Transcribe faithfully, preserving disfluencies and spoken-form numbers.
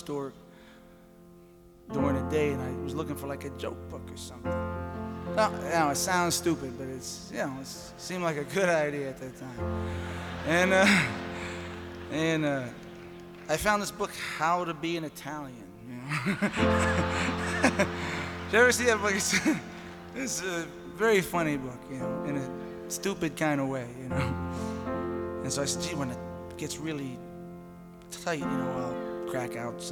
bookstore during the day, and I was looking for like a joke book or something. No, you know, it sounds stupid, but it's, you know, it seemed like a good idea at that time. And, uh, and uh, I found this book, How to Be an Italian. You know? Did you ever see that book? It's, it's a very funny book, you know, in a stupid kind of way, you know. And so I said, gee, when it gets really tight, you know, I'll crack out some.